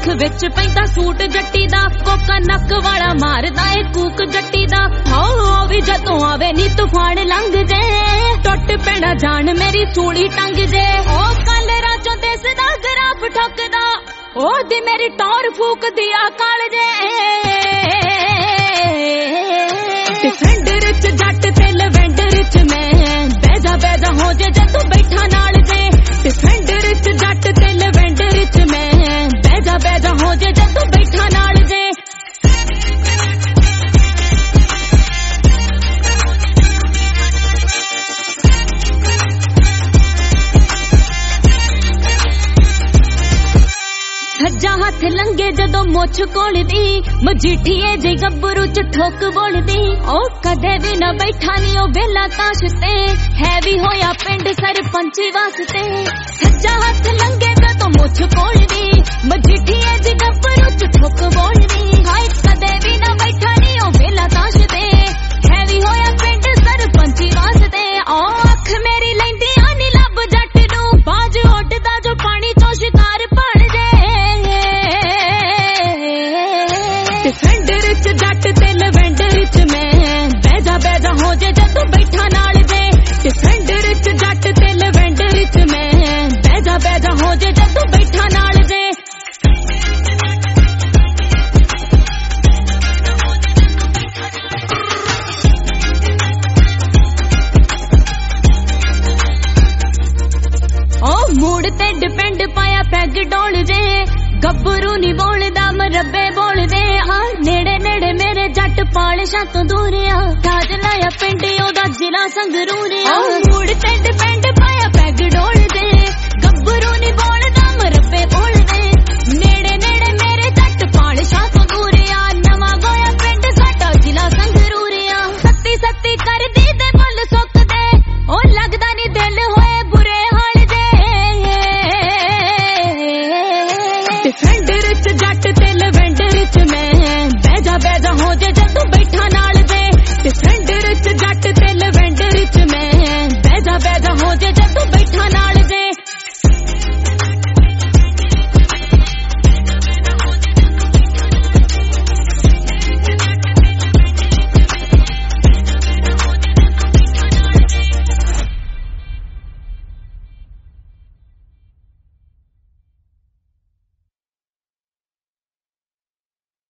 ਅੱਖ ਵਿੱਚ ਪੈਂਦਾ ਸੂਟ ਜੱਟੀ ਦਾ, ਕੋਕਾ ਨੱਕ ਵਾਲਾ ਮਾਰਦਾ ਏ ਕੂਕ ਜੱਟੀ ਦਾ। ਹੋ ਵੀ ਜਦੋਂ ਆਵੇ ਨੀ ਤੂਫਾਨ ਲੰਘ ਜੇ, ਟੁੱਟ ਪੈਣਾ ਜਾਨ ਮੇਰੀ ਸੂਲੀ ਟੰਗ ਜੇ। ਉਹ ਕੱਲ ਰਾਜੋਂ ਦਿਸਦਾ ਗਰਾਫ ਠੋਕਦਾ, ਉਹਦੀ ਮੇਰੀ ਟੌਰ ਫੂਕਦੀ ਆ ਕਾਲ ਜੇ। ਡਿਫੈਂਡਰ ਚ ਜੱਟ ਤੇ ਲਵੈਂਡਰ ਚ ਮੈਂ, ਬਹਿ ਜਾ ਹੋ ਜੇ ਤੂੰ ਬੈਠਾ ਨਾਲ ਜੇ। ਡਿਫੈਂਡਰ ਚ ਜੱਟ ਤੇ ਲਵੈਂਡਰ ਚ ਮੈਂ, ਬਹਿ ਜਾ ਹੋ ਜੇ ਤੂੰ ਬੈਠਾ ਨਾਲ ਜੇ। ਸੱਜਾ ਹੱਥ ਲੰਗੇ ਜਦੋਂ ਮੁੱਛ ਕੋਲਦੀ, ਮਜੀਠੀਏ ਜੇ ਗੱਭਰੂ ਚ ਠੋਕ ਬੋਲਦੀ। ਉਹ ਕਦੇ ਵੀ ਨਾ ਬੈਠਾ ਨੀ ਉਹ ਵੇਲਾ ਤਾਸ਼ ਤੇ, ਹੈ ਵੀ ਹੋਇਆ ਪਿੰਡ ਸਰਪੰਚ ਵਾਸਤੇ। ਸੱਜਾ ਹੱਥ ਲੰਗੇ ਜਦੋਂ ਮੁੱਛ ਕੋਲਦੀ, ਮਜੀਠੀਏ ਜੇ ਗੱਭਰੂ ਚ ਠੋਕ ਬੋਲਦੀ। ਹਾਏ ਕਦੇ ਵੀ ਨਾ ਬੈਠਾ ਨੀ ਉਹ ਵੇਲਾ ਤਾਸ਼ ਤੇ, ਹੈ ਵੀ ਹੋਇਆ ਪਿੰਡ ਸਰਪੰਚ ਵਾਸਤੇ। ਉਹ ਅੱਖ ਮੇਰੀ ਲੈਂਦੀ ਆ ਨੀ ਲੱਭ ਜੱਟ ਨੂੰ, ਬਾਜ ਉੱਡਦਾ ਜੋ ਪਾਣੀ ਚੋਂ ਸ਼ਿਕਾਰ ਭਾਲ ਜੇ। ਡਿਫੈਂਡਰ ਚ ਜੱਟ ਤੇ ਲਵੈਂਡਰ ਚ ਮੈਂ, ਬਹਿ ਜਾ ਹੋ ਜੇ ਤੂੰ ਬੈਠਾ ਨਾਲ ਜੇ। ਡਿਫੈਂਡਰ ਚ ਜੱਟ ਤੇ ਲਵੈਂਡਰ ਚ ਮੈਂ, ਬਹਿ ਜਾ ਹੋ ਜੇ ਤੂੰ ਬੈਠਾ ਨਾਲ ਜੇ। ਉਹ ਮੂਡ ਤੇ ਡਿਪੈਂਡ ਪਾਇਆ ਪੈਗ ਡੋਲ ਜੇ, ਗੱਭਰੂ ਨੀ ਬੋਲਦਾ ਮਰੱਬੇ ਬੋਲਦੇ ਆ। ਨੇੜੇ ਨੇੜੇ ਮੇਰੇ ਜੱਟ ਪਾਲਿਸ਼ਾਂ ਤੋਂ ਦੂਰ ਆ, ਤਾਜ ਲਾਇਆ ਪਿੰਡ ਉਹਦਾ ਜ਼ਿਲ੍ਹਾ ਸੰਗਰੂਰ ਆ।